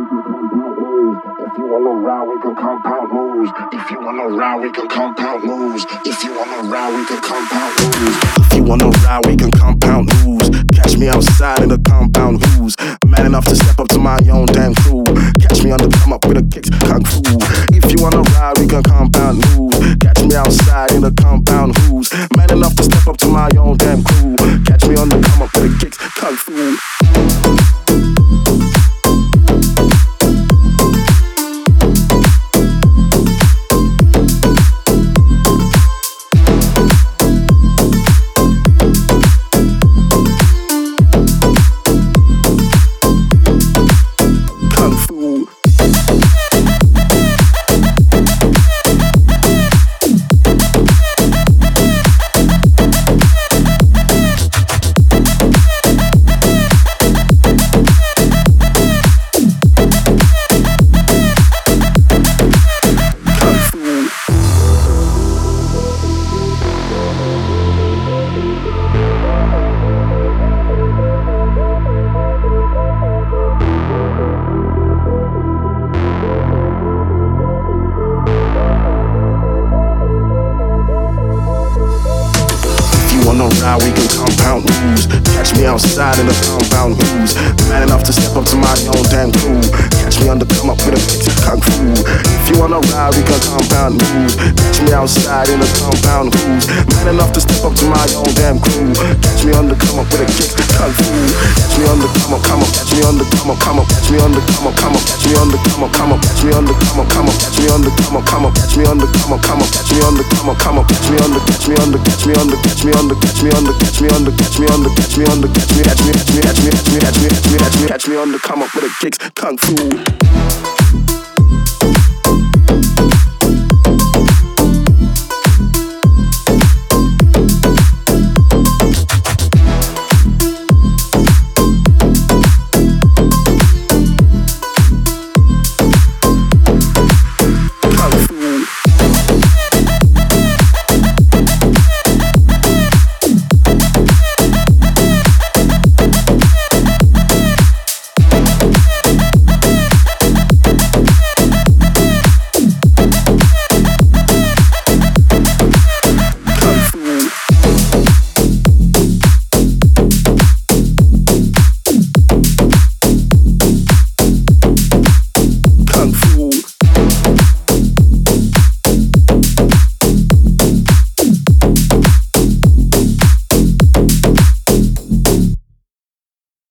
If you wanna ride, we can compound moves. If you wanna ride, we can compound moves. If you wanna ride, we can compound moves. If you wanna ride, we can compound moves. Catch me outside in the compound who's man enough to step up to my own damn crew. Catch me on the come up with a kicks, kung fu. If you wanna ride, we can compound moves. Catch me outside in the compound who's man enough to step up to my own damn crew. Catch me on the come up with a kicks, kung fu. Wanna ride, we can compound moves. Catch me outside in the compound who's man enough to step up to my own damn crew. Catch me on the come up with a kicks, kung fu. If you wanna ride, we can compound moves. Catch me outside in the compound who's man enough to step up to my own damn crew. Catch me on the come up with a kicks, kung fu. Catch me on the come up, catch me on the come up, catch me on the come up, catch me on the come up, catch me on the come up, catch me on the come up, catch me on the come up, catch me on the come up, catch me on the catch me on the catch me on the catch me on the catch me on the catch me on the catch me on the catch me on the catch me on the catch me on the catch me on the come up with a kicks, kung fu.